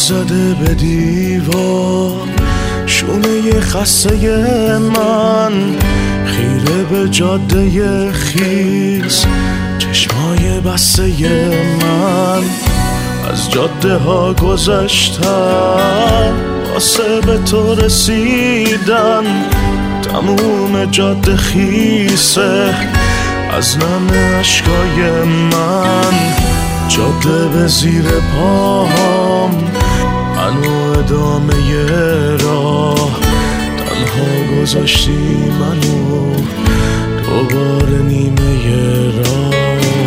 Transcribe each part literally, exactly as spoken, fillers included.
زده به دیوار، شونه خسته من خیره به جاده خیس، چشمای بسته من از جاده ها گذشتن واسه به تو رسیدن. تموم جاده خیسه از نم اشکای من، جاده به زیر پاهم، منو ادامه راه تنها گذاشتی منو دوباره نیمه راه.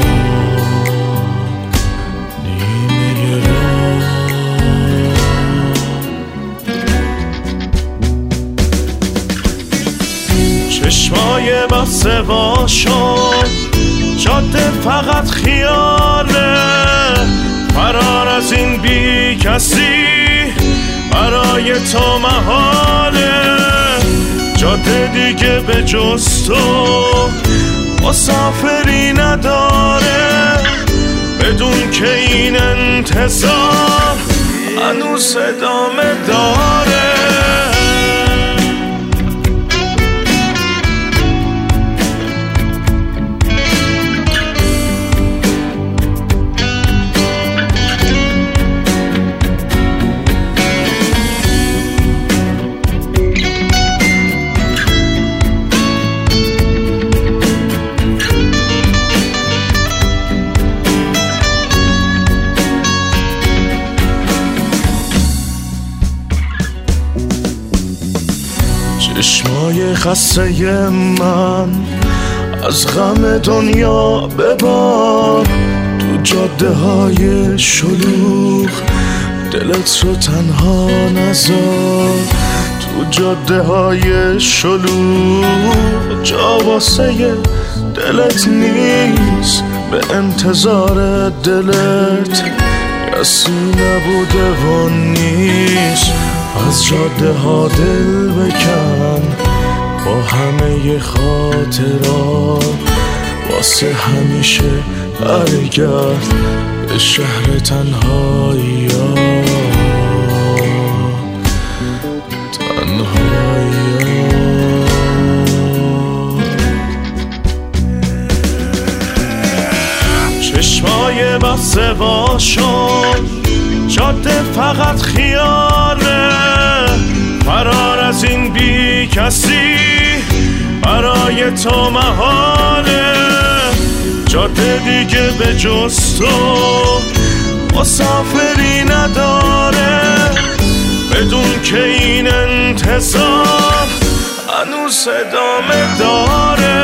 چشمای بسته وا شد، جاده فقط خیاله، فرار از این بی کسی برای تو محاله. جاده دیگه به جز تو مسافری نداره، بدون که این انتظار هنوز ادامه داره. چشمای خسته من از غم دنیا ببار، تو جاده های شلوغ دلت رو تنها نذار. تو جاده های شلوغ جا واسه دلت نیست، به انتظار دلت کسی نبوده و نیست. از جاده ها دل بکن با همه خاطرات، واسه همیشه برگرد به شهر تنهایی ها. تنهایی ها. چشمای بسته وا شد، جاده فقط خیاله، فرار از این بی کسی برای تو محاله. جاده دیگه به جز تو مسافری نداره، بدون که این انتظار هنوز ادامه داره.